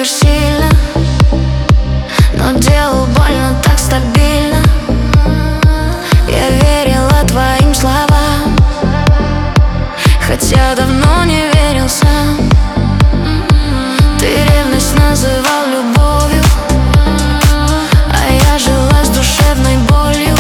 любишь сильно, но делал больно так стабильно. Я верила твоим словам, хотя давно не верил сам. Ты ревность называл любовью, а я жила с душевной болью.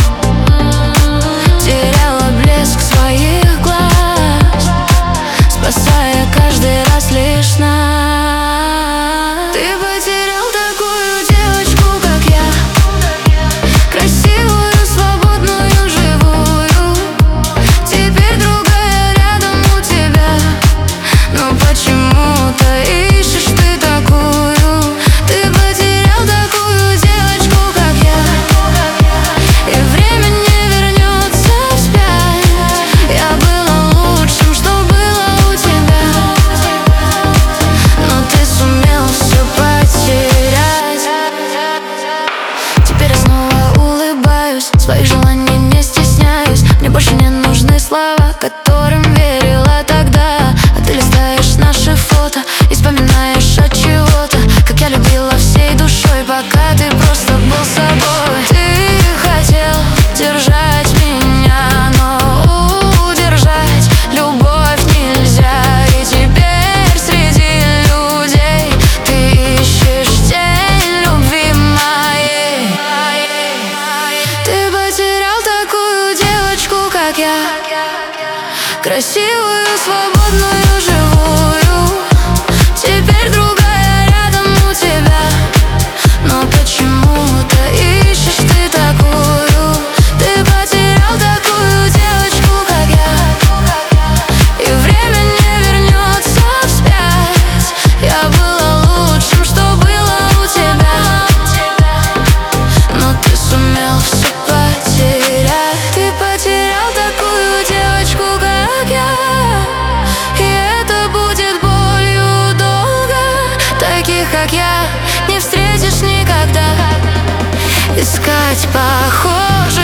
Теряла блеск своих глаз, спасая каждый раз лишь нас. Ты потерял такую девочку, как я, красивую, свободную, живую. Теперь другая рядом у тебя, но почему-то ищешь ты такую. Ты потерял такую девочку, как я, и время не вернется вспять. Я была лучшим, что было у тебя, но ты сумел все потерять. Теперь я снова улыбаюсь, своих желаний не стесняюсь. Мне больше не нужны слова, которым верила тогда. А ты листаешь наши фото и вспоминаешь от чего-то, как я любила всей душой, пока ты просто был собой. Ты хотел держать меня, но удержать любовь нельзя. И теперь среди людей ты ищешь тень любви моей. Ты потерял такую девочку, как я, красивую, свободную, живую. Теперь другая рядом у тебя, но почему-то ищешь ты такую. Ты потерял такую девочку, как я, и время не вернется вспять. Я была лучшим, что было у тебя, но ты сумел все потерять. Ты потерял такую девочку, как я, и это будет болью долго. Таких, как я, не встретишь никогда. Искать похожих